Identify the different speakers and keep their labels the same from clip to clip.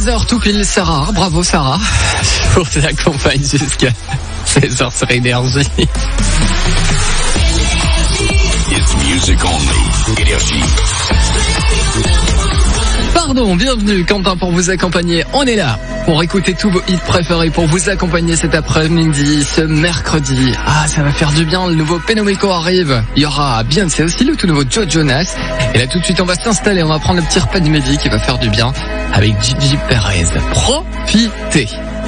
Speaker 1: 16h tout pile, Sarah. Bravo Sarah. Pour te l'accompagner jusqu'à 16h sur Énergie.
Speaker 2: It's music only. Énergie.
Speaker 1: Pardon, bienvenue Quentin pour vous accompagner. On est là pour écouter tous vos hits préférés, pour vous accompagner cet après-midi, ce mercredi. Ah, ça va faire du bien, le nouveau Penomeko arrive. Il y aura Beyoncé aussi, le tout nouveau Joe Jonas. Et là tout de suite on va s'installer, on va prendre le petit repas du midi qui va faire du bien avec Gigi Perez. Profitez.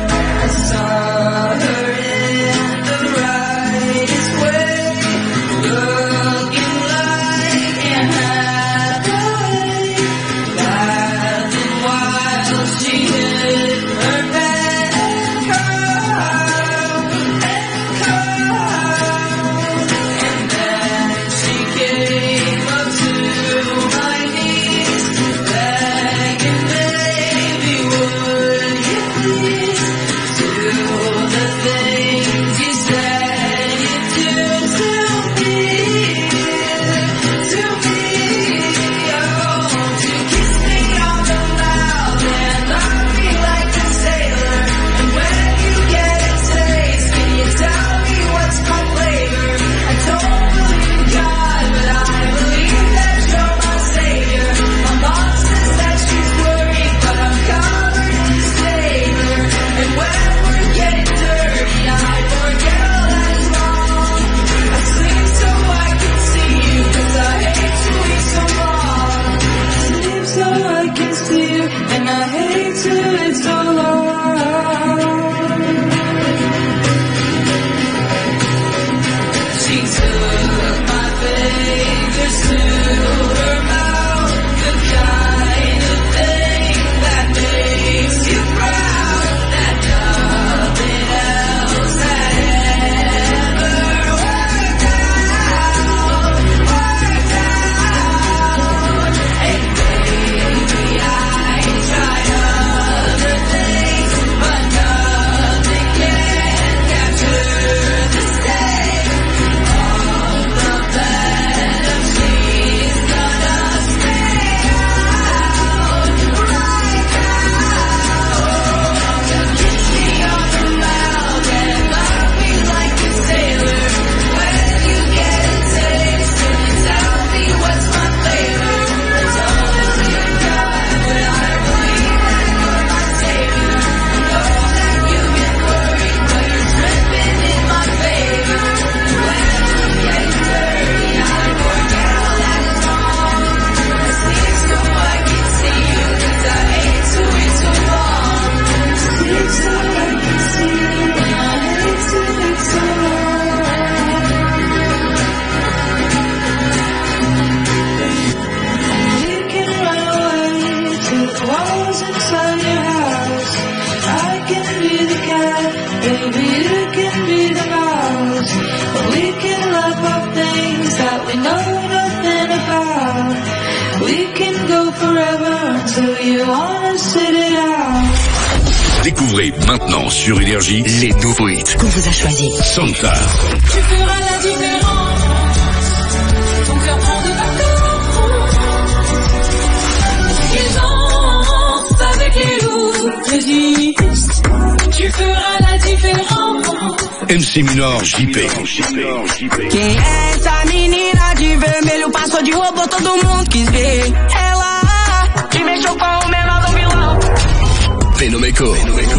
Speaker 2: Découvrez maintenant sur Énergie les nouveaux hits
Speaker 3: qu'on vous a choisis.
Speaker 2: Santa.
Speaker 4: Tu feras la différence. Ton cœur prend de vacances. Il danse avec les loups. Résiste. Tu feras la différence.
Speaker 2: MC Minor JP.
Speaker 5: Quem é essa menina de vermelho? Passou de robô, todo mundo quis ver. Ela te mexeu com o menor do vilão.
Speaker 2: Penomeko.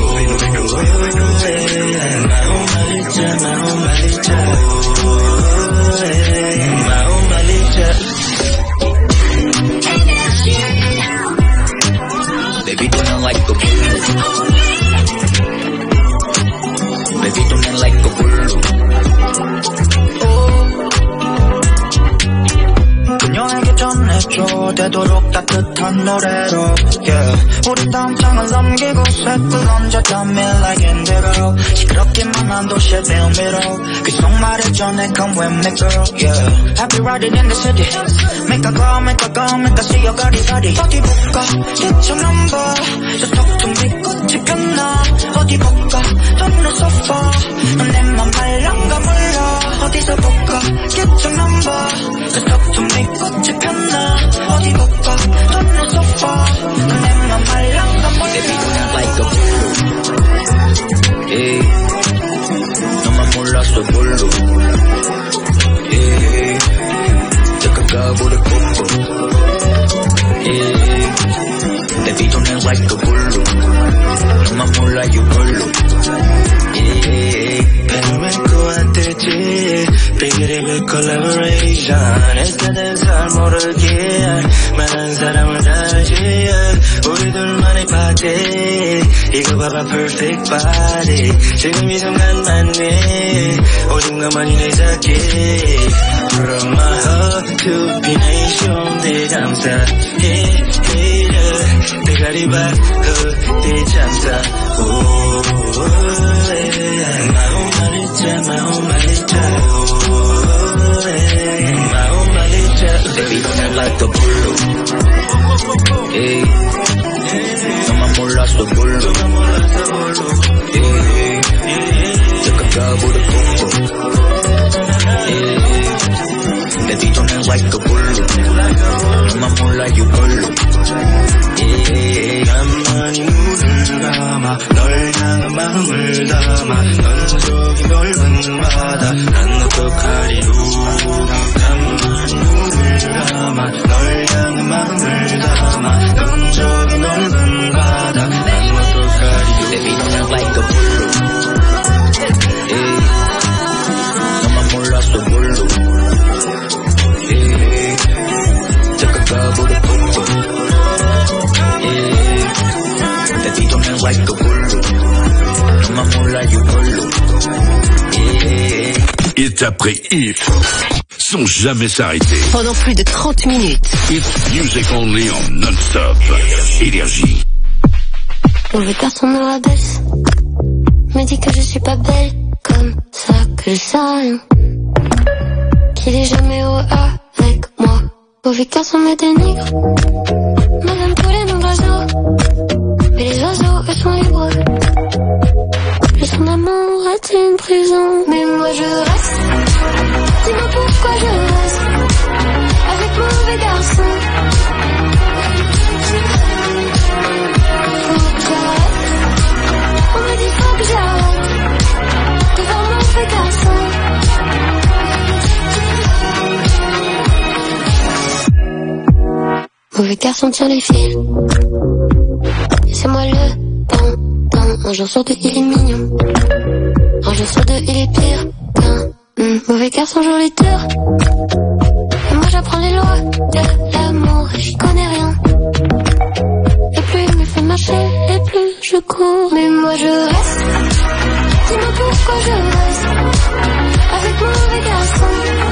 Speaker 6: Baby, do not like the Baby, do not like the 그녀에게 전해줘 되도록 따뜻한 노래로 yeah. 우리 담장을 넘기고 쇳불 얹어 Tell me like indigo 시끄럽기만 한 도시의 빌미로 계속 말해줘 come with me girl yeah. I'll be riding in the city Make a go, make a go, make a see your 거리거리 어디 볼까 대충 넘버 Just talk to me 꽃이 폈나 어디 볼까 don't know so far 넌 내 맘 말랑가 몰라 어디서 볼까 대충 넘버 Just talk to me 꽃이 폈나 어디 볼까 don't know so far 넌 내 맘 말랑가 몰라 collaboration 했다는 잘 모르게 많은 사람을 알지 우리 둘만의 파티 이거 봐봐 perfect body 지금 이 순간 맞네 오직 너만이 내 자기 From my heart to be nation 대잠사 대가리 박후 대잠사 마음 말이자 Baby don't act like a bullo Hey 너만 몰랐어 bullo Hey 착각하고도 뽀뽀 Hey Baby don't act like a bullo 너만 몰라 you bullo Hey 가만히 눈을 감아 널 향한 마음을 담아 넌 저기 넓은 바다 난 어떡하리요 가만히 눈을 감아 널 향한 마음을 담아 넌 저기 넓은 바다 난 어떡하리요 Baby don't act like a bullo Hey 너만 몰랐어 bullo Hey 착각하고도 뽀뽀 Hey Baby don't act like a bullo 너만 몰라 you bullo Hey
Speaker 2: Hit après hit, sans jamais s'arrêter.
Speaker 3: Pendant plus de 30 minutes.
Speaker 2: Hit music only en non-stop. Énergie.
Speaker 7: Mauvais garçon me rabaisse, me dit que je suis pas belle, comme ça que je sais rien, qu'il est jamais au avec moi. Mauvais garçon me dénigre, mais j'aime tous les noms d'oiseaux, mais les oiseaux eux sont libres. Son amour est une prison, mais moi je reste. Dis-moi pourquoi je reste avec mauvais garçon. Faut que j'arrête. On me dit faut que j'arrête devant mauvais garçon. Mauvais garçon tient les fils. C'est moi le bon. Un jour sur deux il est mignon, un jour sur deux il est pire qu'un mauvais garçon joli tour. Et moi j'apprends les lois de l'amour et j'y connais rien. Et plus il me fait marcher et plus je cours. Mais moi je reste. Dis-moi pourquoi je reste avec mauvais garçon.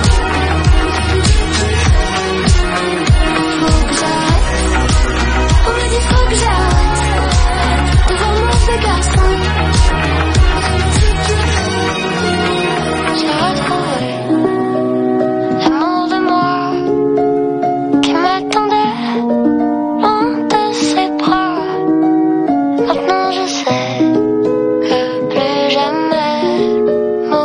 Speaker 7: Faut que j'arrête. On me dit faut que j'arrête devant mauvais garçon. J'ai retrouvé l'amour de moi qui m'attendait loin de ses bras. Maintenant je sais que plus jamais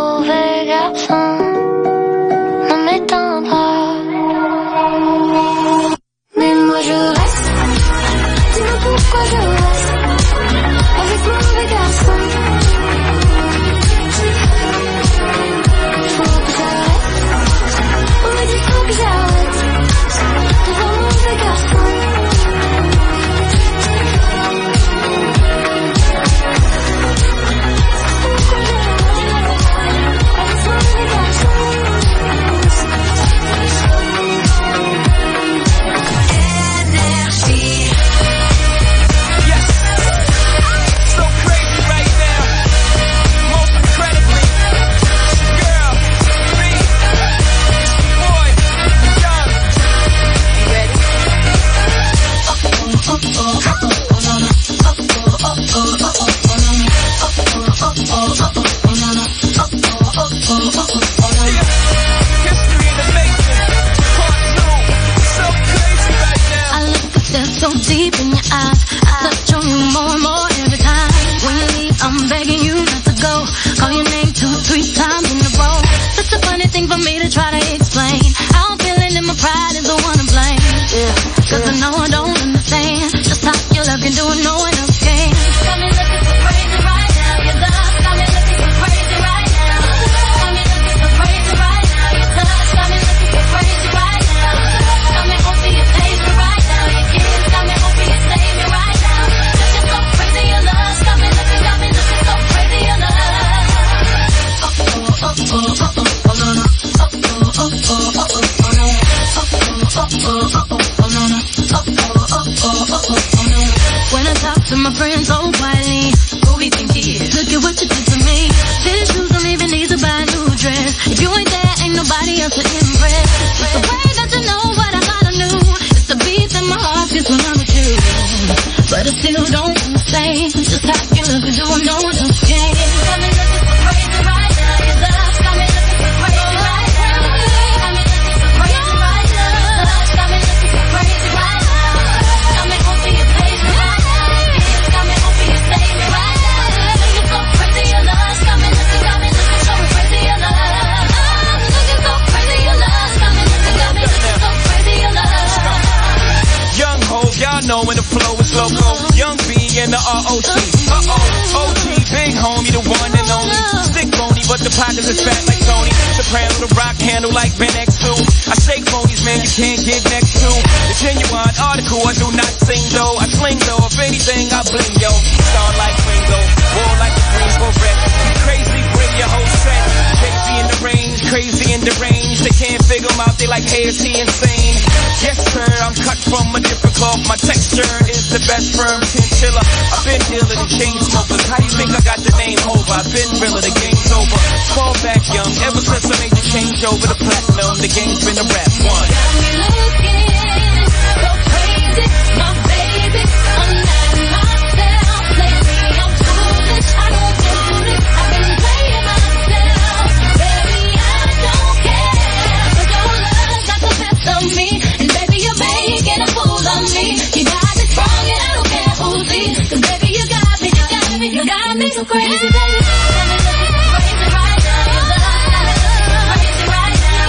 Speaker 3: friend so quietly. Who he think he is? Look at what you did to me. These shoes don't even need to buy a new dress. If you ain't there, ain't nobody else to impress. It's the way that you know what I thought I knew. It's the beat in my heart just when I'm with you. But I still don't understand just how you look and do no one else can. Got me looking so crazy right now. Your love got me looking so crazy right now. Got me looking so crazy right now. Your love got me looking so crazy right now. Got me hoping you save me right now. Got me hoping you save me right now. Looking so crazy, your love got me looking so crazy, your love. Looking so crazy, your love got me looking so crazy, your love.
Speaker 8: Young ho, y'all know when the flow is loco. Young B and the ROC. OG, big homie, the one and only. Stick bony, but the pockets is fat like Tony. Soprano, the rock handle like Ben X2. I shake bonies, man, you can't get next to. The genuine article, I do not sing though. I sling though, if anything, I bling yo. Star like Ringo, war like the Green Beret. You crazy, bring your whole set. Crazy in the range, crazy in the range. They can't figure him out, they like, hey, is he insane? Yes, sir, I'm cut from a different cloth. My texture is the best firm chinchilla. I've been dealing in chain smokers. How do you think I got the name over? I've been realer, the game's over. Fall back young, ever since I made the change over to platinum, the game's been a rap one.
Speaker 3: Got me looking so crazy, my baby. I'm not myself lately. I'm foolish, I don't do this. I've been playing myself, baby. I don't care. But your love got the best of me, and baby you're making a fool of me. You got me strong and I don't care who sees. 'Cause baby you got me so crazy, baby. Got me looking so crazy right now. Your love got me looking so crazy right now.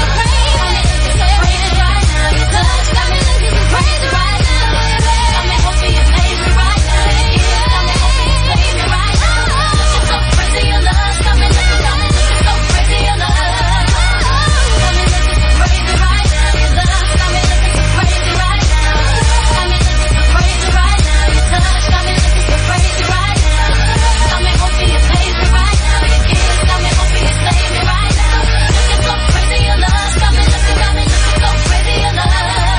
Speaker 3: Crazy right now. Your love got me looking so crazy right now. Got me hoping you save me right now. Got me hoping you save me right now. Looking so crazy, your love got me looking so crazy, your love. Got me looking so crazy right now. Your love got me looking so crazy right now. Got me looking so crazy right now. Your touch got me looking so crazy right now. Got me hoping you save me right now. Your kiss got me hoping you save me right now. Looking so crazy, your love got me looking so crazy, your love.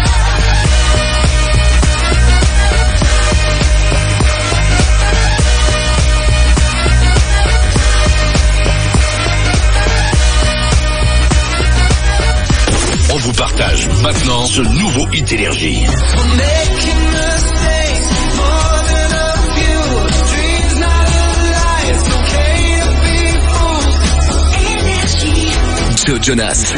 Speaker 2: On vous partage maintenant ce nouveau hit Énergie. Joe Jonas.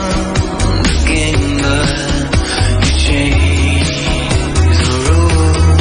Speaker 6: Change the rules.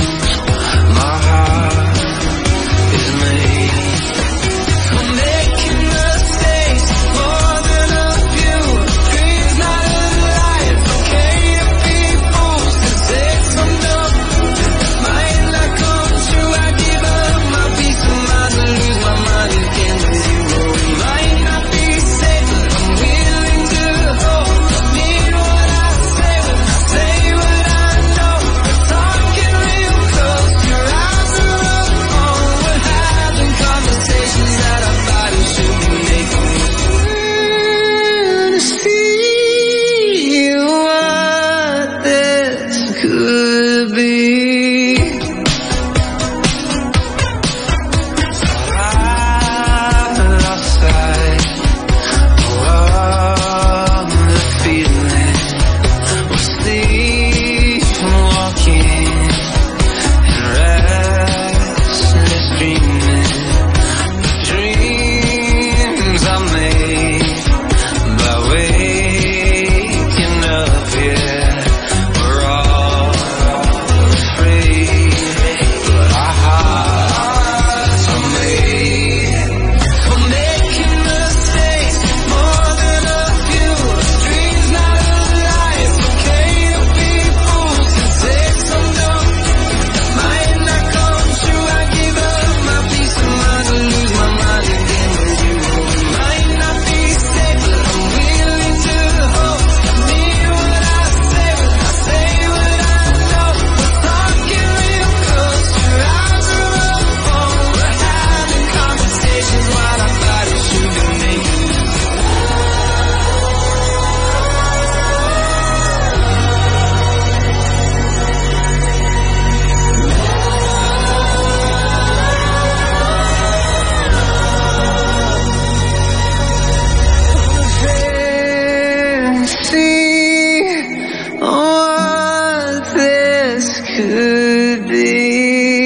Speaker 6: tragedy.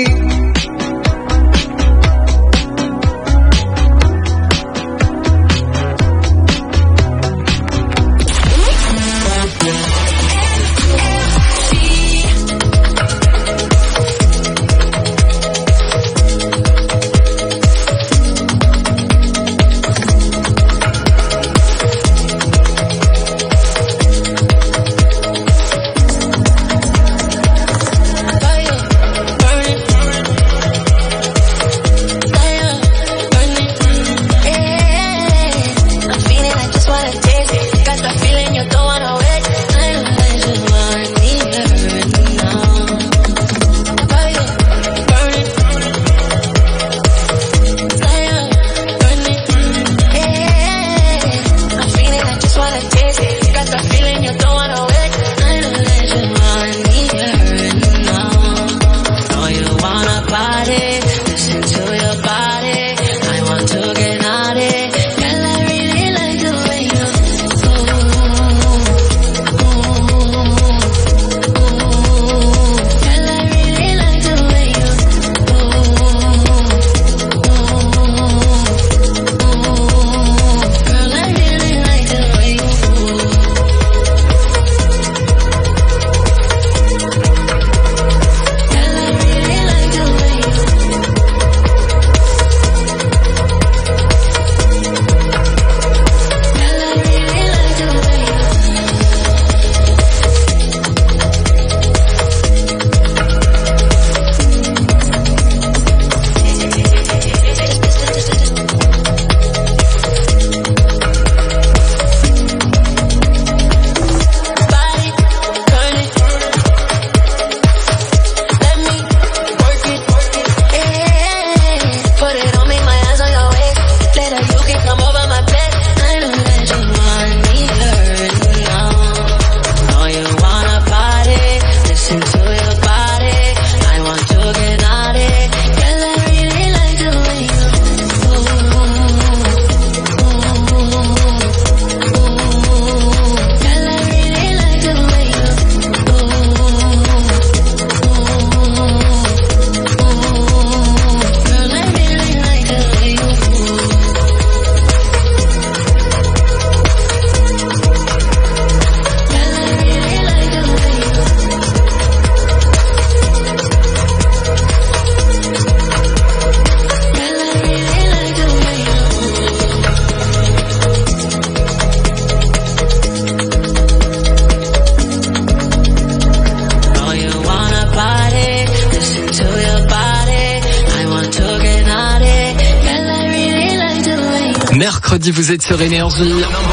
Speaker 1: Mercredi, vous êtes sur Énergie.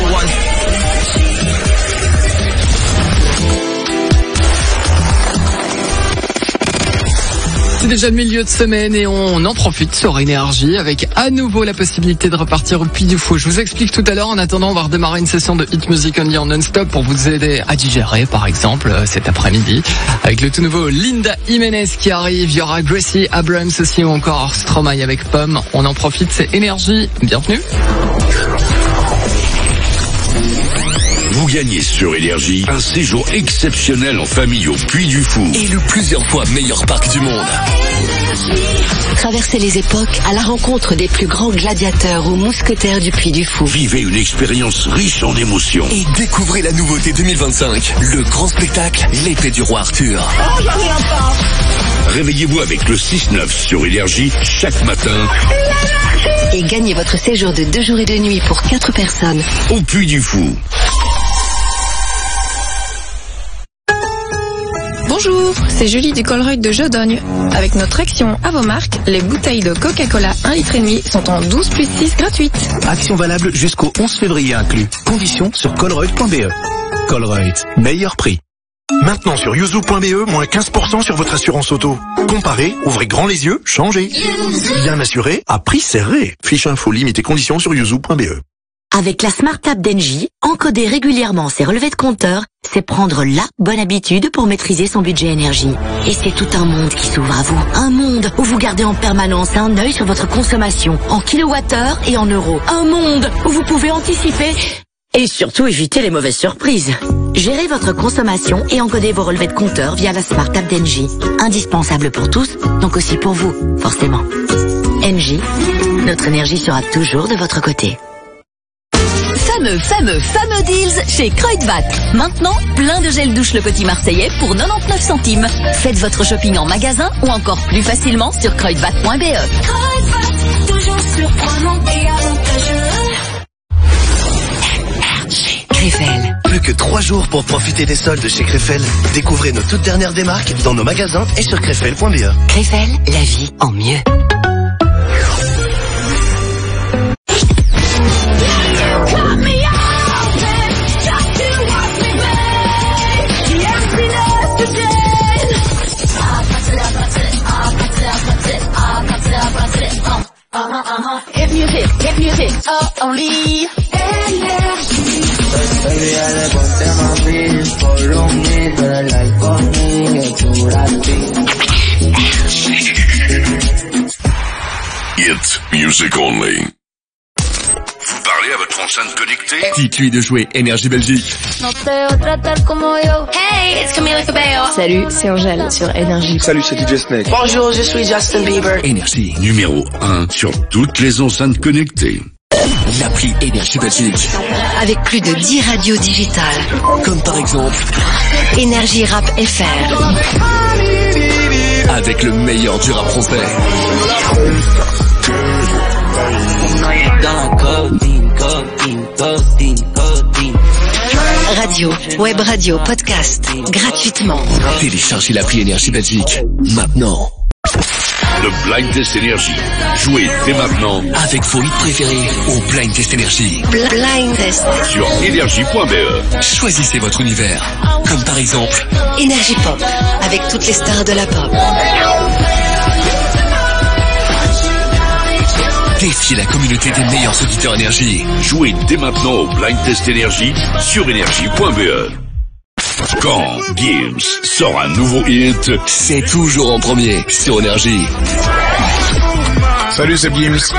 Speaker 1: C'est déjà le milieu de semaine et on en profite sur Énergie avec à nouveau la possibilité de repartir au Puy du Fou. Je vous explique tout à l'heure. En attendant, on va redémarrer une session de Hit Music Only en non-stop pour vous aider à digérer, par exemple, cet après-midi. Avec le tout nouveau Linda Jiménez qui arrive. Il y aura Gracie Abrams aussi ou encore Stromae avec Pomme. On en profite, c'est Énergie. Bienvenue.
Speaker 2: Vous gagnez sur Énergie un séjour exceptionnel en famille au Puy du Fou.
Speaker 9: Et le plusieurs fois meilleur parc du monde.
Speaker 10: Traversez les époques à la rencontre des plus grands gladiateurs ou mousquetaires du Puy du Fou.
Speaker 2: Vivez une expérience riche en émotions.
Speaker 9: Et découvrez la nouveauté 2025, le grand spectacle L'épée du roi Arthur.
Speaker 5: Oh, j'en ai encore.
Speaker 2: Réveillez-vous avec le 6-9 sur Énergie chaque matin.
Speaker 10: Et gagnez votre séjour de 2 jours et 2 nuits pour 4 personnes.
Speaker 2: Au Puy du Fou.
Speaker 11: Bonjour, c'est Julie du Colruyt de Jodogne. Avec notre action à vos marques, les bouteilles de Coca-Cola 1,5 litre sont en 12+6 gratuites.
Speaker 12: Action valable jusqu'au 11 février inclus. Conditions sur colruyt.be. Colruyt, meilleur prix. Maintenant sur yuzu.be, moins 15% sur votre assurance auto. Comparez, ouvrez grand les yeux, changez. Bien assuré, à prix serré. Fiche info, limite et conditions sur yuzu.be.
Speaker 10: Avec la Smart App d'Engie, encoder régulièrement ses relevés de compteur, c'est prendre la bonne habitude pour maîtriser son budget énergie. Et c'est tout un monde qui s'ouvre à vous. Un monde où vous gardez en permanence un œil sur votre consommation, en kilowattheures et en euros. Un monde où vous pouvez anticiper Et surtout, évitez les mauvaises surprises. Gérez votre consommation et encodez vos relevés de compteur via la Smart App d'Engie. Indispensable pour tous, donc aussi pour vous, forcément. Engie, notre énergie sera toujours de votre côté.
Speaker 13: Fameux deals chez Kruidvat. Maintenant, plein de gel douche Le Petit Marseillais pour 99 centimes. Faites votre shopping en magasin ou encore plus facilement sur kruidvat.be.
Speaker 3: Kruidvat, toujours surprenant et avantageux.
Speaker 14: Krefel. Plus que 3 jours pour profiter des soldes chez Krefel. Découvrez nos toutes dernières démarques dans nos magasins et sur krefel.be.
Speaker 10: Krefel, la vie en mieux.
Speaker 3: Hip music, oh, only
Speaker 2: Hit music only. Vous parlez à votre enceinte connectée?
Speaker 9: Dites-lui de jouer Énergie Belgique.
Speaker 3: Hey, it's Camila Cabello.
Speaker 11: Salut, c'est Angèle sur Énergie.
Speaker 15: Salut, c'est DJ Snake.
Speaker 5: Bonjour, je suis Justin Bieber.
Speaker 9: Énergie.
Speaker 2: Numéro 1 sur toutes les enceintes connectées.
Speaker 9: L'appli Énergie Belgique.
Speaker 10: Avec plus de 10 radios digitales.
Speaker 9: Comme par exemple
Speaker 10: Énergie Rap FR.
Speaker 9: avec le meilleur du rap français.
Speaker 10: Radio, web radio, podcast, gratuitement.
Speaker 9: Téléchargez l'appli Énergie Belgique. Maintenant.
Speaker 2: Le Blind Test Énergie. Jouez dès maintenant
Speaker 9: Avec vos hits préférés au Blind Test Énergie.
Speaker 10: Blind Test.
Speaker 2: sur énergie.be.
Speaker 9: Choisissez votre univers. Comme par exemple
Speaker 10: Énergie Pop, avec toutes les stars de la pop.
Speaker 9: Défiez la communauté des meilleurs auditeurs Énergie.
Speaker 2: Jouez dès maintenant au Blind Test Énergie sur énergie.be. Quand Gims sort un nouveau hit,
Speaker 9: c'est toujours en premier sur Énergie.
Speaker 15: Salut, c'est Gims.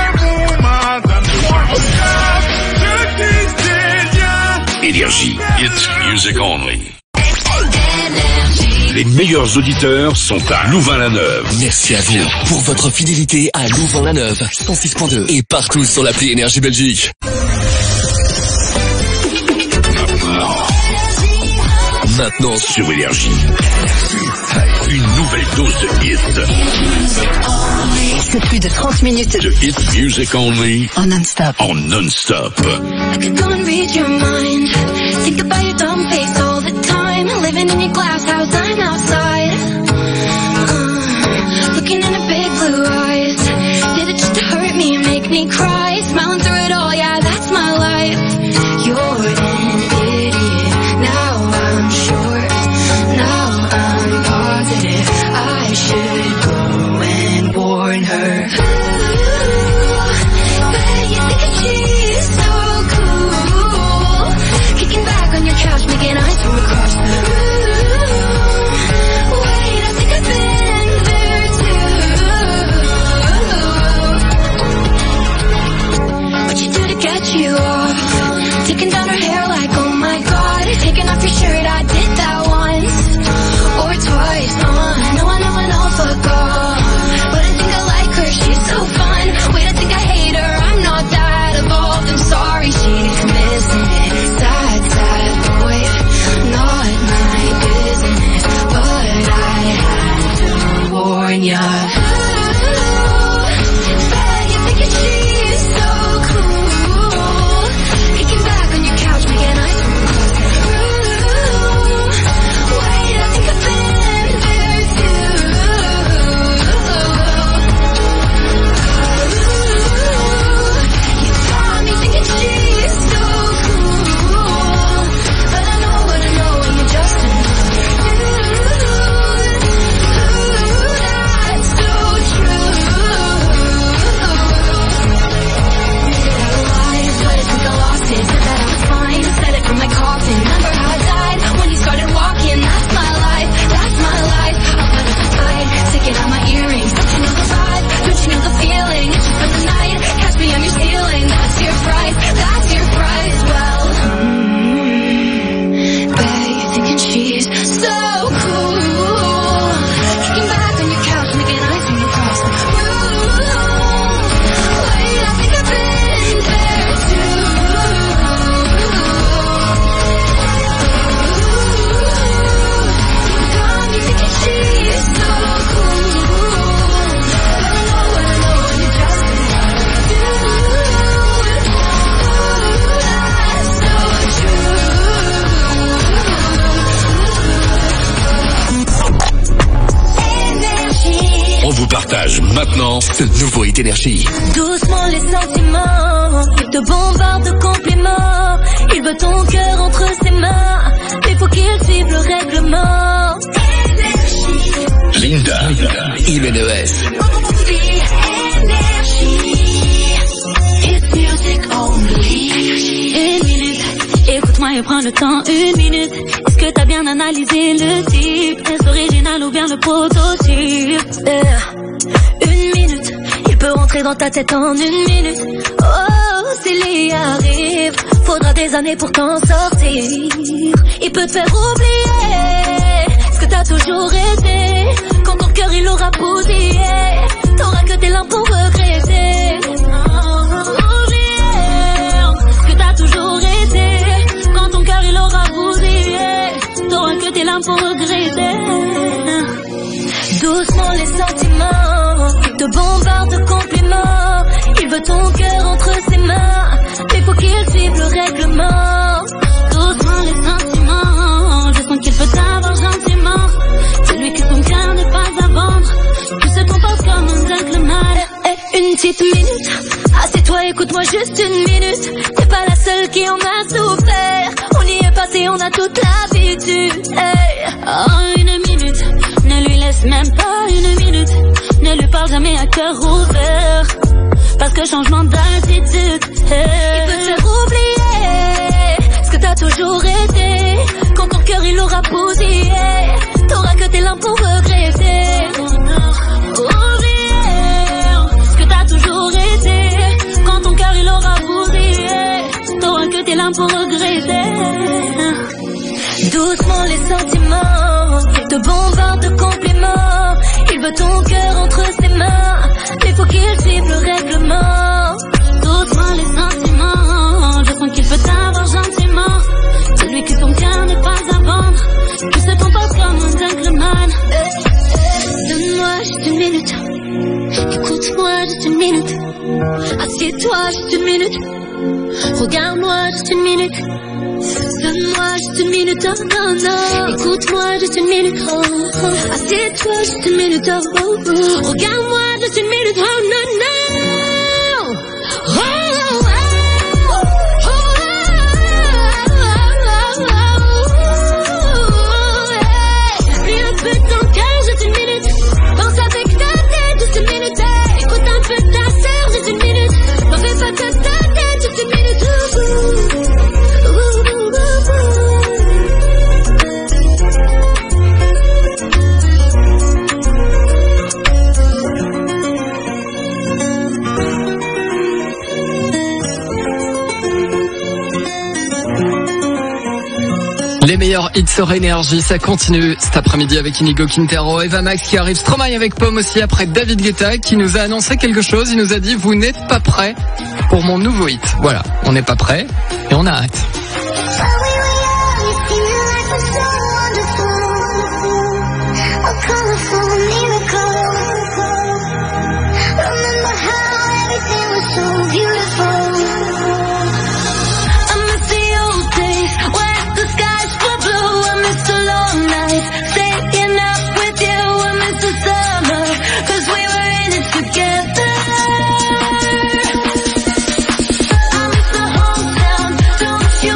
Speaker 2: Énergie, Hit Music Only. Les meilleurs auditeurs sont à Louvain-la-Neuve.
Speaker 9: Merci à vous pour votre fidélité à Louvain-la-Neuve, 106.2 et partout sur l'appli Énergie Belgique. Maintenant
Speaker 2: sur Énergie, une nouvelle dose de hit.
Speaker 10: C'est plus de 30 minutes
Speaker 2: de Hit Music Only
Speaker 10: en non-stop.
Speaker 2: En non-stop.
Speaker 3: I could go and read your mind. Think about your dumb face all the time. Living in your glass house, I'm outside. Looking in her big blue eyes. Did it just to hurt me and make me cry? Smiling through it all, yeah, that's my life. You're an idiot. Now I'm sure. Now I'm positive. I should go and warn her. Couch making eyes from across the room. Wait, I think I've been there too. What you do to get you off? Taking down her hair like, oh my god. Taking off your shirt, I did that once or twice. I know, fuck off. But I think I like her, she's so fun. Wait, I think I hate her, I'm not that evolved. I'm sorry, she's missing it. Sad boy, not my business, but I had to warn ya. You thinking she's so cool, kicking back on your couch, making eyes from across the room. Wait, I think I've been there too. You got me thinking she's so cool, but I know when you're just another dude. That's so
Speaker 2: vous partage maintenant
Speaker 9: ce nouveau hit énergie.
Speaker 3: Doucement les sentiments, il te bombarde de compliments. Il veut ton cœur entre ses mains, mais faut qu'il suive le règlement.
Speaker 2: Linda,
Speaker 9: Imenes.
Speaker 3: Une minute, écoute-moi et prends le temps, une minute. Est-ce que t'as bien analysé le type? Est-ce original ou bien le prototype? Une minute, il peut rentrer dans ta tête en une minute. Oh, s'il y arrive, faudra des années pour t'en sortir. Il peut te faire oublier ce que t'as toujours été. Quand ton cœur il aura bousillé, t'auras que tes larmes pour regretter. Toujours été, quand ton cœur il aura bousillé, t'auras que tes larmes pour regretter. Doucement les sentiments, il te bombarde de compliments. Il veut ton cœur entre ses mains, mais faut qu'il suive le règlement. Doucement les sentiments, je sens qu'il peut t'avoir gentiment. Celui que son cœur n'est pas à vendre, qui se compose comme un gentleman. Une petite minute, assieds-toi, écoute-moi juste une minute. T'es pas la seule qui en a souffert. On y est passé, on a toute l'habitude. Hey. Oh, une minute, ne lui laisse même pas une minute. Ne lui parle jamais à cœur ouvert, parce que changement d'attitude, hey. Il peut te faire oublier ce que t'as toujours été. Quand ton cœur il aura bousillé, t'auras que tes larmes pour regretter. Toujours été, quand ton cœur il aura bousillé, t'auras que tes larmes pour regretter. Doucement les sentiments, il te bombarde de compliments. Il veut ton cœur entre ses mains, mais faut qu'il suive le règlement. Doucement les sentiments, je sens qu'il peut t'avoir gentiment. Celui que ton cœur n'est pas à vendre, qui se compose comme un gentleman. Donne-moi juste une minute, écoute-moi juste une minute. Assieds-toi juste une minute, regarde-moi juste une minute. Donne-moi juste une minute, oh non, non. Écoute-moi juste une minute, oh, oh. Assieds-toi juste une minute, oh, oh, oh. Regarde-moi juste une minute, oh non, non. Oh, oh, oh.
Speaker 1: Les meilleurs hits sur Énergie, ça continue cet après-midi avec Inigo Quintero, Eva Max qui arrive, Stromae avec Pomme aussi, après David Guetta qui nous a annoncé quelque chose. Il nous a dit: vous n'êtes pas prêts pour mon nouveau hit. Voilà, on n'est pas prêts et on a hâte.
Speaker 3: You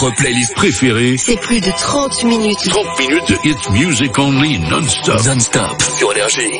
Speaker 2: Votre playlist préférée.
Speaker 15: C'est plus de 30 minutes.
Speaker 2: 30 minutes de hit music only non-stop.
Speaker 9: Non-stop sur Énergie.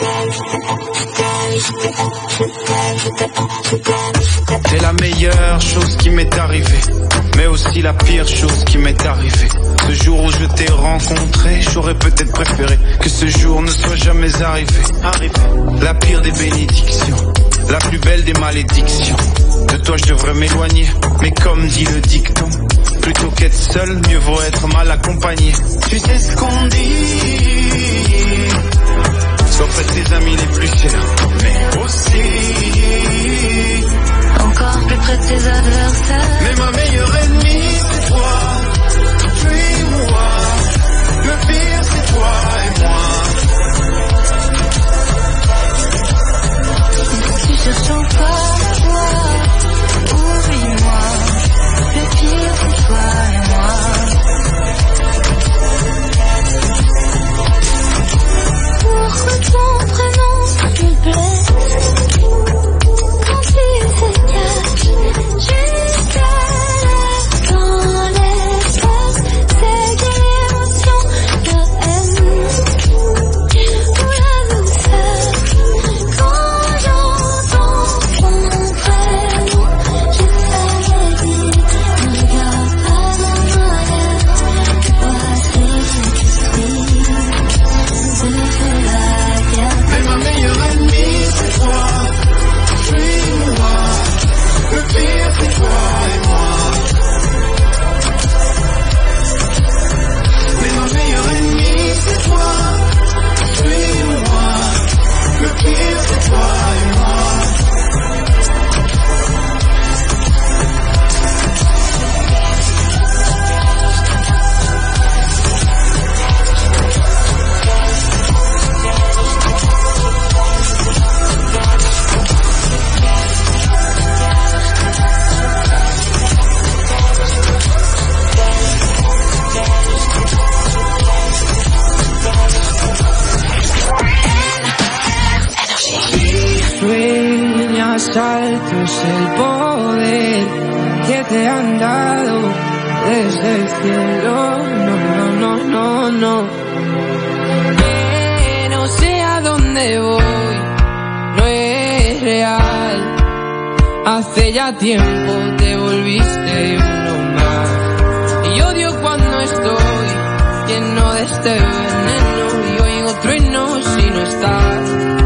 Speaker 16: C'est la meilleure chose qui m'est arrivée, mais aussi la pire chose qui m'est arrivée. Ce jour où je t'ai rencontré, j'aurais peut-être préféré que ce jour ne soit jamais arrivé. La pire des bénédictions, la plus belle des malédictions. De toi je devrais m'éloigner, mais comme dit le dicton, plutôt qu'être seul, mieux vaut être mal accompagné. Tu sais ce qu'on dit, sois près de tes amis les plus chers, mais aussi
Speaker 3: encore plus près de tes adversaires.
Speaker 16: Mais ma meilleure ennemie c'est toi, puis moi. Le pire c'est toi et moi.
Speaker 3: Si tu cherches encore toi, oublie-moi. Le pire c'est toi et moi. Pourquoi ton prénom me blesse quand tu te caches jusqu'à dans l'espace? C'est quelle émotion, la haine ou la douceur quand j'entends ton prénom? Je t'avais dit, ne regarde pas dans ma lèvre, voici qui tu suis.
Speaker 16: Mais ma meilleure ennemie c'est toi, puis moi. Le pire c'est toi et moi. Mais ma meilleure ennemie c'est toi, puis moi. Le pire c'est toi et moi.
Speaker 5: Sueñas alto es el poder que te han dado desde el cielo. No, no, no, no, no. Que no sé a dónde voy, no es real. Hace ya tiempo te volviste uno más. Y odio cuando estoy lleno de este veneno y oigo truenos si no estás.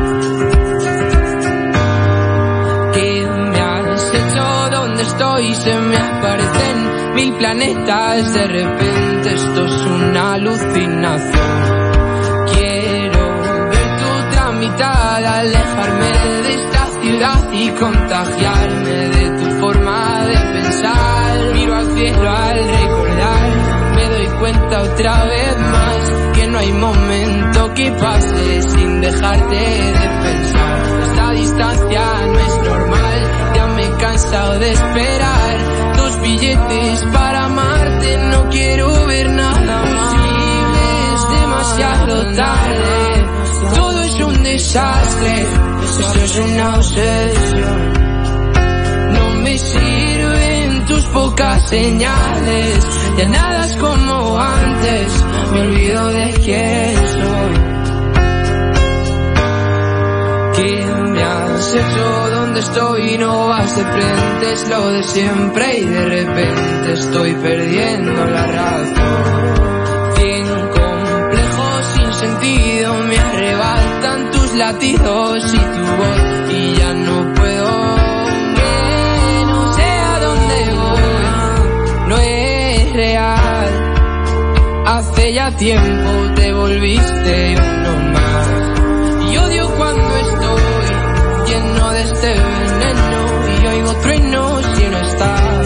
Speaker 5: Y se me aparecen 1000 planetas, de repente esto es una alucinación. Quiero ver tu tramitar, alejarme de esta ciudad y contagiarme de tu forma de pensar. Miro al cielo al recordar, me doy cuenta otra vez más que no hay momento que pase sin dejarte de pensar. Esta distancia no es normal, ya me he cansado de esperar 2 billetes para amarte, no quiero ver nada más. Es demasiado tarde, todo es un desastre, esto es una obsesión. No me sirven tus pocas señales, ya nada es como antes, me olvido de quién soy. ¿Qué me has hecho? ¿Dónde estoy? No vas de frente, es lo de siempre y de repente estoy perdiendo la razón. 100 complejos sin sentido me arrebatan tus latidos y tu voz y ya no puedo. Que no sé a dónde voy, no es real. Hace ya tiempo te volviste uno más. Y odio cuando estoy lleno de este veneno y oigo truenos si no estás.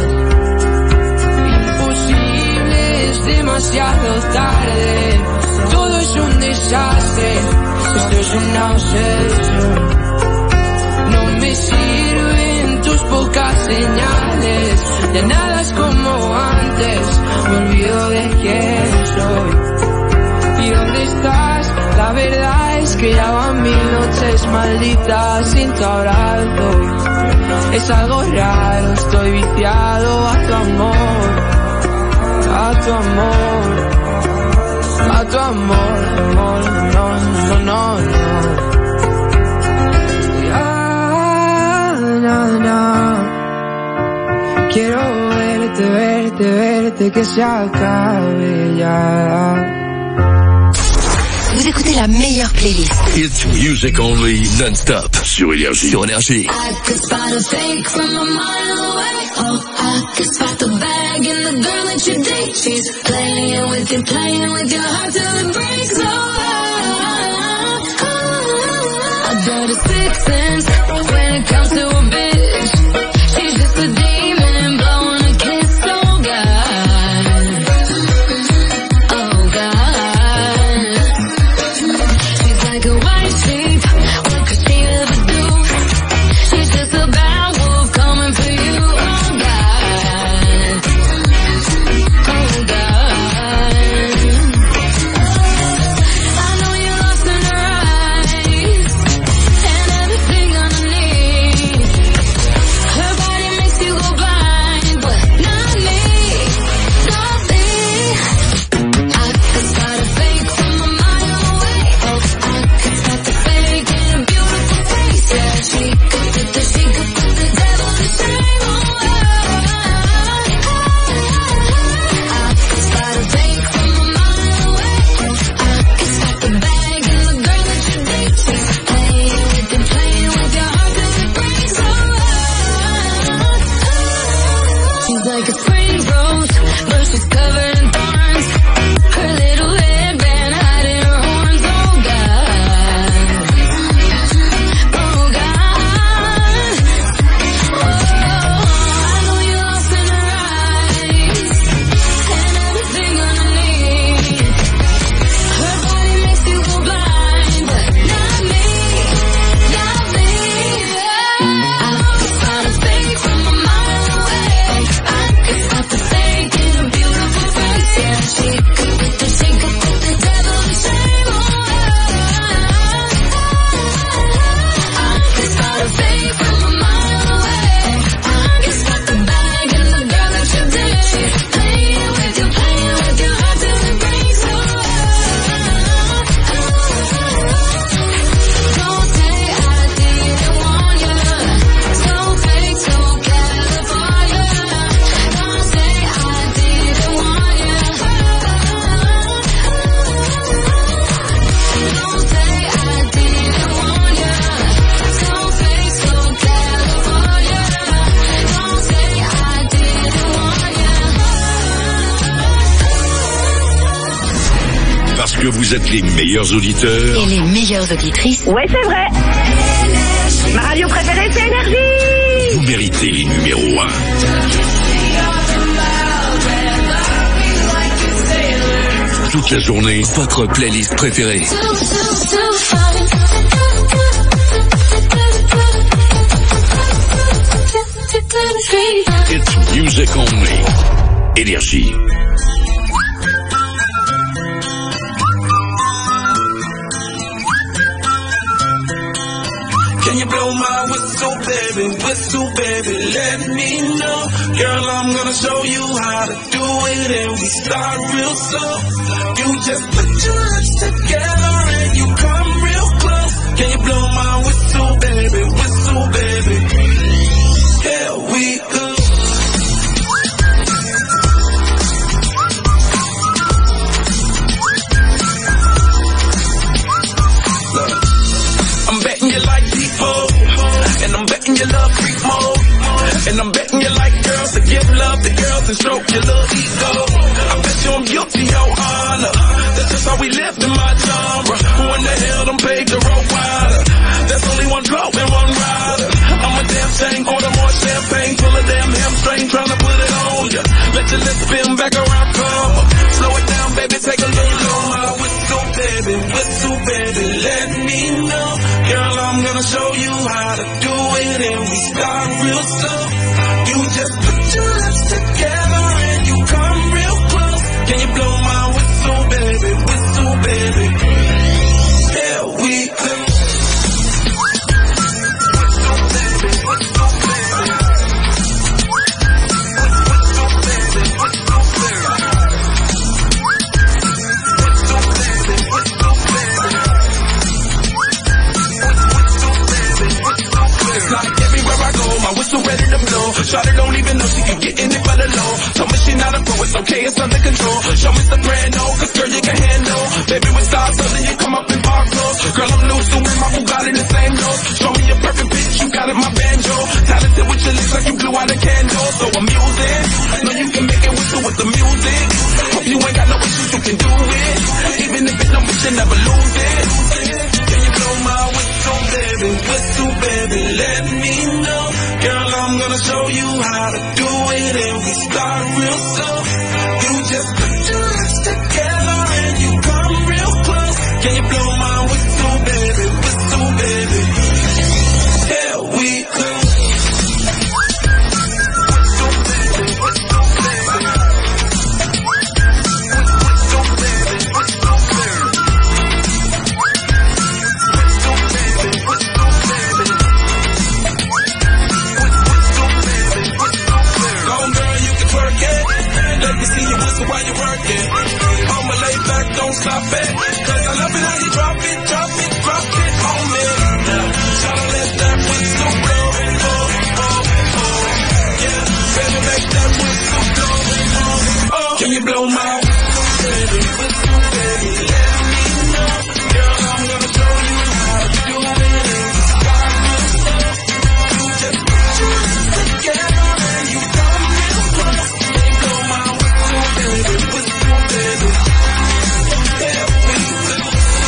Speaker 5: Imposible, es demasiado tarde, todo es un desastre, esto es una obsesión. No me sirven tus pocas señales, ya nada es como antes, me olvido de quién soy. ¿Y dónde estás? La verdad es que ya van 1000 noches malditas sin tu abrazo. Es algo raro, estoy viciado a tu amor. a tu amor, amor, no, no, no. Quiero verte, que se acabe ya.
Speaker 10: Vous écoutez la meilleure playlist.
Speaker 9: It's music only, non-stop. Sur Énergie. Sur Énergie.
Speaker 3: I could spot a fake from a mile away. Oh, I could spot the bag in the girl that you date. She's playing with your heart till it breaks. I got a sixth sense when it comes to a bitch. She's just a demon blowing a kiss. Oh God, oh God. She's like a white sheep. What could she ever do? She's just a bad wolf coming for you. Oh God, oh God. I know you're lost in her eyes and everything underneath. Her body makes you go blind, but not me, not me. I could spot a fake from a mile away. Oh, I could spot the fake in a beautiful face. Yeah, she could put the devil to shame. Oh, I could spot a fake from a mile away. I could spot the bag in the girl that you date. She's playing with your heart till it breaks. She's like a spring rose, but she's covered in thorns. Her little headband hiding her horns. Oh God, oh God. I know you're lost in her eyes and everything underneath. Her body makes you go blind, but not me, not me. I could spot a fake from a mile away. I could spot the fake in a beautiful face. Yeah, she could put the devil to shame. I could spot a fake from a mile away. I could spot the bag and the girl that you did. She's playing with your heart till it breaks. Don't say I didn't warn you. So fake, so California. Don't say I didn't warn you. Don't say I didn't warn you. So fake, so California. Don't say I didn't warn you.
Speaker 2: Parce que vous êtes les meilleurs auditeurs.
Speaker 10: Et les meilleures auditrices.
Speaker 15: Ouais, c'est vrai. Ma radio préférée, c'est Énergie.
Speaker 2: Vous méritez les numéros 1. Toute la journée,
Speaker 9: Votre playlist préférée.
Speaker 2: it's music only. Énergie.
Speaker 8: Can you blow my whistle, baby, let me know. Girl, I'm gonna show you how to do it and we start real slow. You just put your lips together and you come real close. Can you blow my whistle, baby, here we go. Look, I'm betting you like people, and I'm betting you love freak mode, and I'm betting you like girls to give love to girls and stroke your little ego. I bet you I'm guilty, your honor. That's just how we live in my genre. Who in the hell done paved the road wider? There's only one blow and one rider. I'm a damn shame, order more champagne, pull a damn hamstring, tryna put it on ya. Let your lips spin back around, come. Slow it down, baby, take a little on my whistle, baby, let me know. Girl, I'm gonna show you how to do it and we start real slow. You just put your lips together and you come real close. Can you blow my whistle, baby? Here we go.
Speaker 17: Baby, we start something, you come up in park clothes. Girl, I'm loose, so with my Bugatti the same nose. Show me a perfect pitch, you got it, my banjo. Talented with your lips like you blew out a candle. So I'm using, know you can make it whistle with the music. Hope you ain't got no issues, you can do it. Even if it's no bitch, you never lose it. Can you blow my whistle, baby, let me know. Girl, I'm gonna show you how to do it, and we start real slow. You just put your lips together and you come real close. Can you blow my whistle, baby, here we go. While you working, I'ma lay back, don't stop it. Cause I love it how you drop it on me. Now, try to let that whistle blow. Yeah, baby, make that whistle blow. Can you blow my whistle, baby, let me know. Girl, I'm gonna show you how to do it. You just put your lips together and you come real close. Can you blow my whistle, baby, here we go.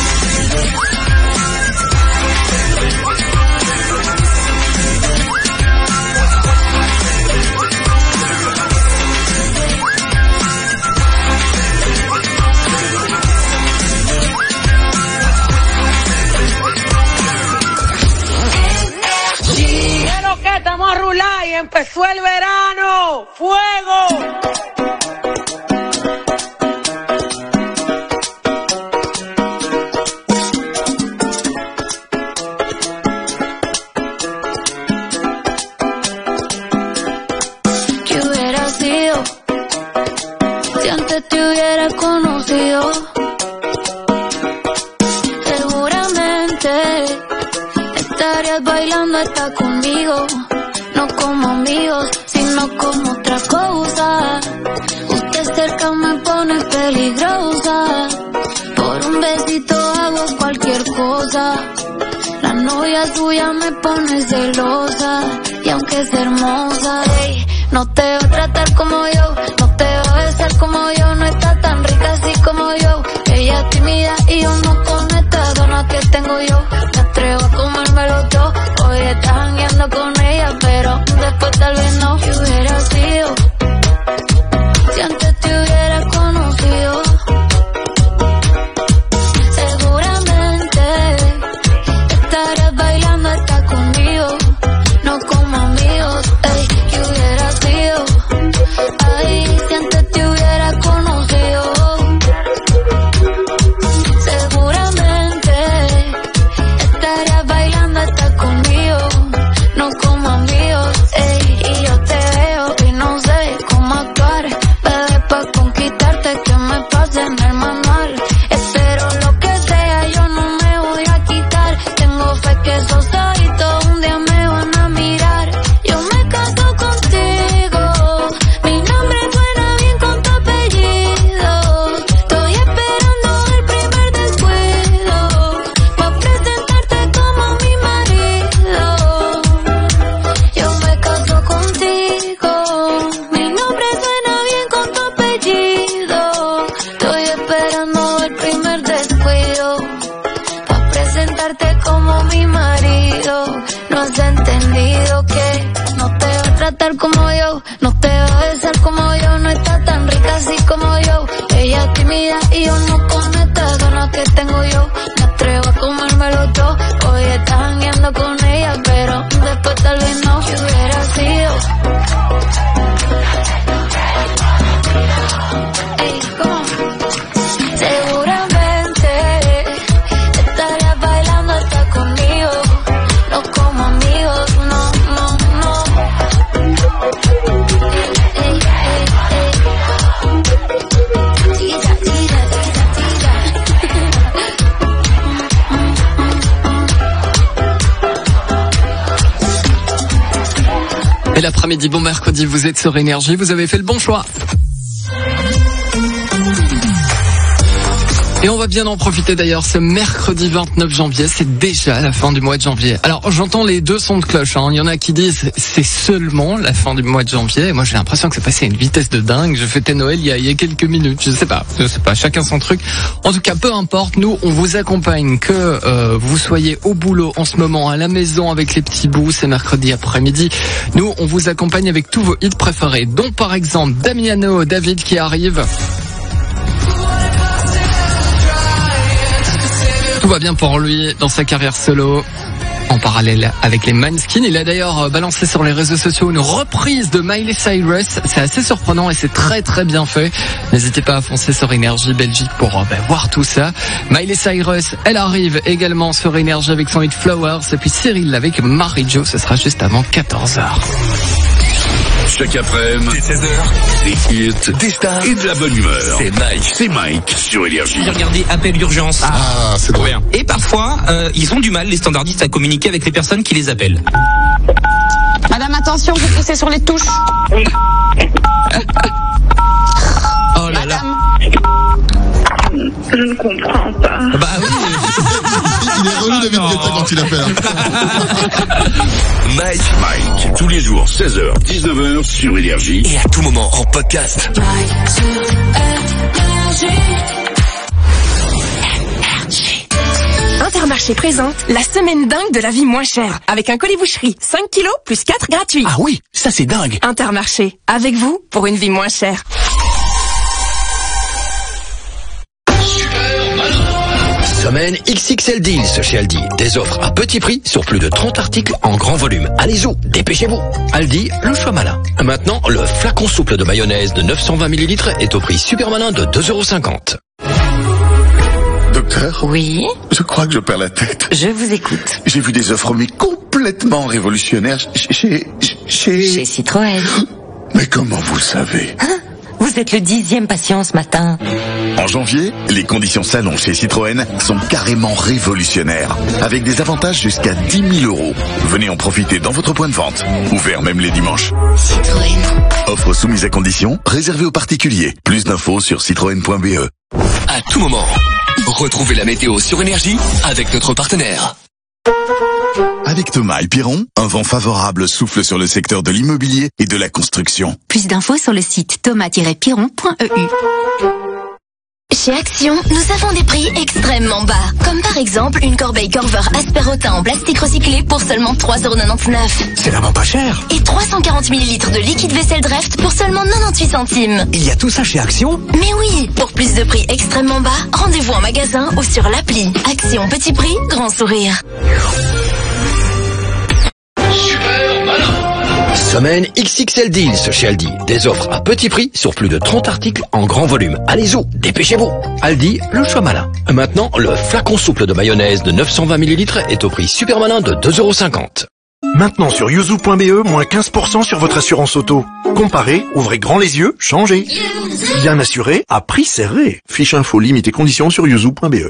Speaker 18: Quiero que estamos a rular y empezó el verano. ¡Fuego!
Speaker 7: Te hubiera conocido, seguramente estarías bailando hasta conmigo, no como amigos, sino como otra cosa. Usted cerca me pone peligrosa, por un besito hago cualquier cosa. La novia suya me pone celosa, y aunque es hermosa, ey, no te va a tratar como yo, no te va a besar como yo, no está tan rica así como yo. Ella es tímida y yo no con esta dona que tengo yo. Me atrevo a comérmelo todo, hoy estás jangueando con ella, pero después tal vez no. ¿Qué hubiera sido si antes te hubiera conocido? Seguramente estarías bailando hasta conmigo, no como amigos, ey. ¿Qué hubiera sido? Ay, si antes te hubiera conocido. Seguramente estarías bailando hasta conmigo, no como amigos, ey. Y yo te veo y no sé cómo actuar, bebé, pa' conquistarte, que me pase en el manual. Espero lo que sea, yo no me voy a quitar. Tengo fe que esos ojitos un día me van a mirar. Yo me caso contigo, mi nombre suena bien con tu apellido. Estoy esperando el primer descuido, pa' presentarte como mi marido. Yo me caso contigo, mi nombre suena bien con tu apellido. Estoy esperando el primer descuido, pa' presentarte como mi marido. No has entendido que no te va a tratar como yo, no te va a besar como yo, no está tan rica así como yo. Ella es tímida y yo no con esta dona que tengo yo. Me atrevo a comérmelo todo, hoy estás jangueando con ella, pero después tal vez no. ¿Qué hubiera sido? Ey, ¿cómo? Seguramente estarías bailando hasta conmigo, no como amigos, no, no, no. Ey, tira, tira, tira, tira.
Speaker 1: Et l'après-midi, bon mercredi, vous êtes sur Énergie, vous avez fait le bon choix. Et on va bien en profiter d'ailleurs ce mercredi 29 janvier, c'est déjà la fin du mois de janvier. Alors j'entends les deux sons de cloche, hein. Il y en a qui disent c'est seulement la fin du mois de janvier. Et moi j'ai l'impression que c'est passé à une vitesse de dingue. Je fêtais Noël il y a quelques minutes, je sais pas, chacun son truc. En tout cas, peu importe, nous on vous accompagne, que vous soyez au boulot en ce moment, à la maison avec les petits bouts, c'est mercredi après-midi. Nous on vous accompagne avec tous vos hits préférés, dont par exemple Damiano David qui arrive. Tout va bien pour lui dans sa carrière solo. En parallèle avec les Måneskin, il a d'ailleurs balancé sur les réseaux sociaux une reprise de Miley Cyrus. C'est assez surprenant et c'est très très bien fait. N'hésitez pas à foncer sur Énergie Belgique pour voir tout ça. Miley Cyrus, elle arrive également sur Énergie avec son hit Flowers. Et puis Cyril avec Marie-Jo, ce sera juste avant 14h.
Speaker 2: Chaque après-midi, dès 16h, des hits, des stars et de la bonne humeur. C'est Mike sur Énergie.
Speaker 19: J'ai regardé Appel d'urgence.
Speaker 20: Ah, c'est trop bien.
Speaker 19: Et parfois, ils ont du mal, les standardistes, à communiquer avec les personnes qui les appellent.
Speaker 21: Madame, attention, vous poussez sur les touches.
Speaker 19: Oui. Oh là là.
Speaker 21: Je ne comprends pas.
Speaker 19: Bah oui.
Speaker 20: Il est relou David Guetta quand il appelle.
Speaker 2: Mike, tous les jours, 16h, 19h sur Énergie.
Speaker 9: Et à tout moment en podcast.
Speaker 22: Intermarché présente la semaine dingue de la vie moins chère. Avec un colis boucherie, 5 kilos plus 4 gratuits.
Speaker 9: Ah oui, ça c'est dingue.
Speaker 22: Intermarché, avec vous pour une vie moins chère.
Speaker 23: Semaine XXL Deals chez Aldi. Des offres à petit prix sur plus de 30 articles en grand volume. Allez-y, dépêchez-vous. Aldi, le choix malin. Maintenant, le flacon souple de mayonnaise de 920 ml est au prix super malin de 2,50 €.
Speaker 20: Docteur ?
Speaker 10: Oui.
Speaker 20: Je crois que je perds la tête.
Speaker 10: Je vous écoute.
Speaker 20: J'ai vu des offres mais complètement révolutionnaires chez
Speaker 10: Citroën.
Speaker 20: Mais comment vous le savez ?
Speaker 10: Vous êtes le 10e patient ce matin.
Speaker 20: En janvier, les conditions salon chez Citroën sont carrément révolutionnaires, avec des avantages jusqu'à 10 000 €. Venez en profiter dans votre point de vente, ouvert même les dimanches.
Speaker 10: Citroën.
Speaker 20: Offre soumise à conditions, réservée aux particuliers. Plus d'infos sur citroën.be.
Speaker 9: À tout moment, retrouvez la météo sur Énergie avec notre partenaire.
Speaker 20: Avec Thomas et Piron, un vent favorable souffle sur le secteur de l'immobilier et de la construction.
Speaker 13: Plus d'infos sur le site thomas-piron.eu.
Speaker 24: Chez Action, nous avons des prix extrêmement bas. Comme par exemple une corbeille Corver Asperotin en plastique recyclé pour seulement 3,99 €.
Speaker 9: C'est vraiment pas cher.
Speaker 24: Et 340 ml de liquide vaisselle Dreft pour seulement 98 centimes.
Speaker 9: Il y a tout ça chez Action ?
Speaker 24: Mais oui, pour plus de prix extrêmement bas, rendez-vous en magasin ou sur l'appli. Action petit prix, grand sourire.
Speaker 23: Semaine XXL Deals chez Aldi. Des offres à petit prix sur plus de 30 articles en grand volume. Allez-y, dépêchez-vous. Aldi, le choix malin. Maintenant, le flacon souple de mayonnaise de 920 ml est au prix super malin de 2,50 €.
Speaker 12: Maintenant sur yuzu.be, moins 15% sur votre assurance auto. Comparez, ouvrez grand les yeux, changez. Bien assuré, à prix serré. Fiche info, limite et conditions sur yuzu.be.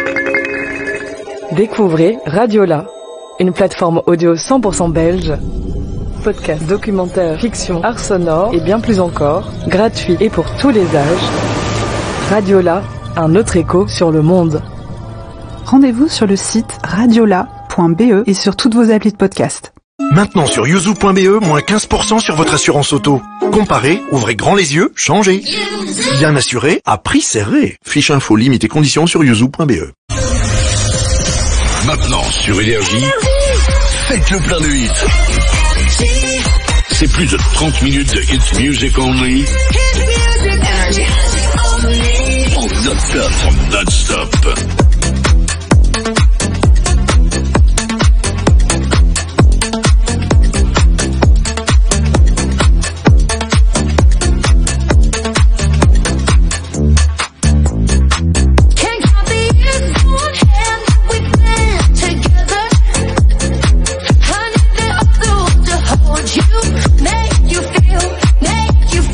Speaker 25: Découvrez Radiola, une plateforme audio 100% belge. Podcast, documentaire, fiction, art sonore et bien plus encore, gratuit et pour tous les âges. Radiola, un autre écho sur le monde.
Speaker 26: Rendez-vous sur le site radiola.be et sur toutes vos applis de podcast.
Speaker 12: Maintenant sur yuzu.be, moins 15% sur votre assurance auto. Comparez, ouvrez grand les yeux, changez. Bien assuré, à prix serré. Fiche info, limite et conditions sur yuzu.be.
Speaker 2: Maintenant sur Énergie, faites le plein de hits. C'est plus de 30 minutes de hits music only. En non-stop.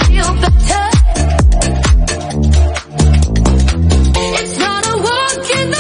Speaker 3: It's not a walk in the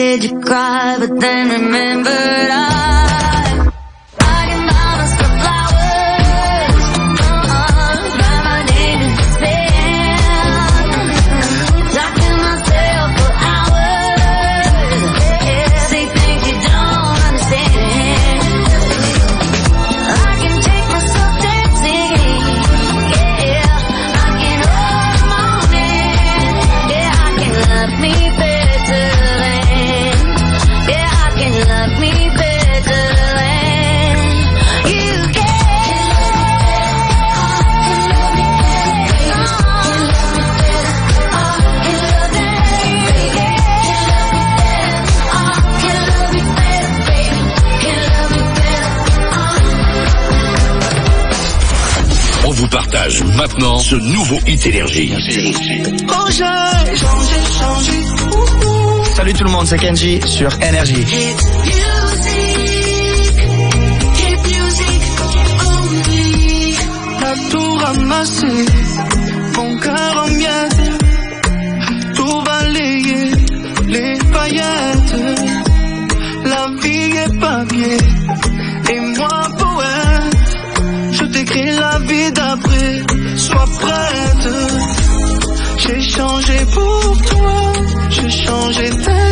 Speaker 3: did you cry? But then remembered I can buy myself flowers, write my name in sand, talk to myself for hours, say things you don't understand. I can take myself dancing, yeah, I can hold the morning, yeah, I can love me better than, yeah, I can love me better than you can.
Speaker 2: On vous partage maintenant ce nouveau hit énergie.
Speaker 17: Oh, j'ai changé.
Speaker 4: Salut tout le monde, c'est Kenji sur Énergie.
Speaker 17: T'as tout ramassé, mon cœur en miettes, tout balayé, les paillettes. La vie est papier, et moi poète. Je t'écris la vie d'après, sois prête. J'ai changé pour toi, j'ai changé tellement.